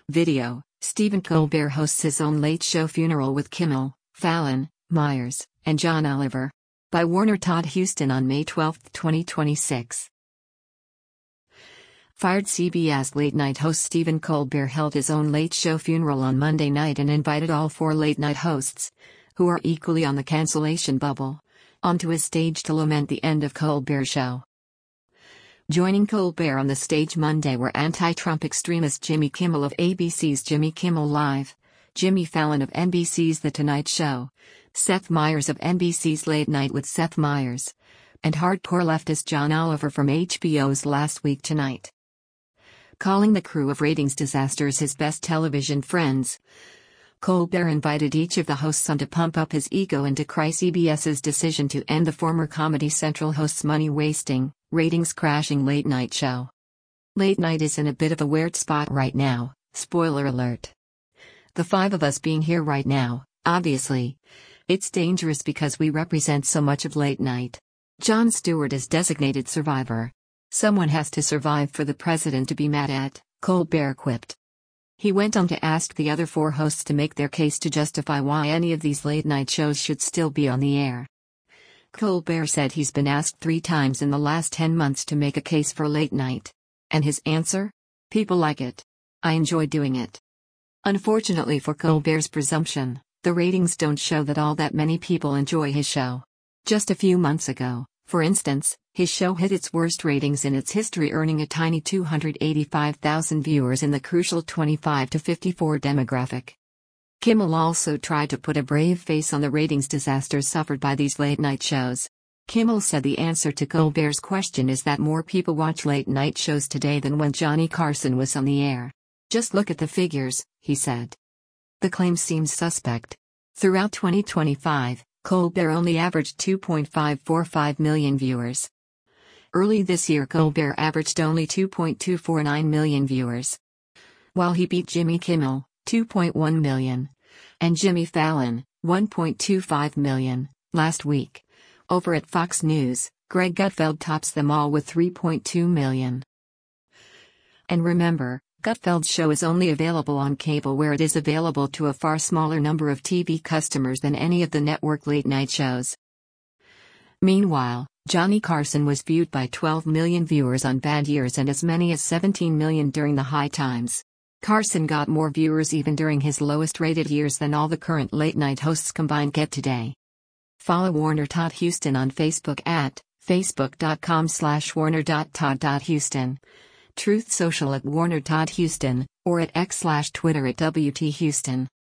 Video: Stephen Colbert hosts his own late show funeral with Kimmel, Fallon, Myers, and John Oliver. By Warner Todd Huston on May 12, 2026. Fired CBS late-night host Stephen Colbert held his own late show funeral on Monday night and invited all four late-night hosts, who are equally on the cancellation bubble, onto his stage to lament the end of Colbert's show. Joining Colbert on the stage Monday were anti-Trump extremist Jimmy Kimmel of ABC's Jimmy Kimmel Live, Jimmy Fallon of NBC's The Tonight Show, Seth Meyers of NBC's Late Night with Seth Meyers, and hardcore leftist John Oliver from HBO's Last Week Tonight. Calling the crew of ratings disasters his best television friends, Colbert invited each of the hosts on to pump up his ego and decry CBS's decision to end the former Comedy Central host's money-wasting, ratings-crashing late-night show. Late Night is in a bit of a weird spot right now, spoiler alert. The five of us being here right now, obviously. It's dangerous because we represent so much of late night. Jon Stewart is designated survivor. Someone has to survive for the president to be mad at, Colbert quipped. He went on to ask the other four hosts to make their case to justify why any of these late-night shows should still be on the air. Colbert said he's been asked 3 times in the last 10 months to make a case for late night. And his answer? People like it. I enjoy doing it. Unfortunately for Colbert's presumption, the ratings don't show that all that many people enjoy his show. Just a few months ago, for instance, his show hit its worst ratings in its history, earning a tiny 285,000 viewers in the crucial 25 to 54 demographic. Kimmel also tried to put a brave face on the ratings disasters suffered by these late-night shows. Kimmel said the answer to Colbert's question is that more people watch late-night shows today than when Johnny Carson was on the air. Just look at the figures, he said. The claim seems suspect. Throughout 2025, Colbert only averaged 2.545 million viewers. Early this year, Colbert averaged only 2.249 million viewers. While he beat Jimmy Kimmel, 2.1 million, and Jimmy Fallon, 1.25 million, last week. Over at Fox News, Greg Gutfeld tops them all with 3.2 million. And remember, Gutfeld's show is only available on cable, where it is available to a far smaller number of TV customers than any of the network late-night shows. Meanwhile, Johnny Carson was viewed by 12 million viewers on bad years and as many as 17 million during the high times. Carson got more viewers even during his lowest-rated years than all the current late-night hosts combined get today. Follow Warner Todd Huston on Facebook at facebook.com/warner.todd.huston, Truth Social at Warner Todd Huston, or at X/Twitter at WT Huston.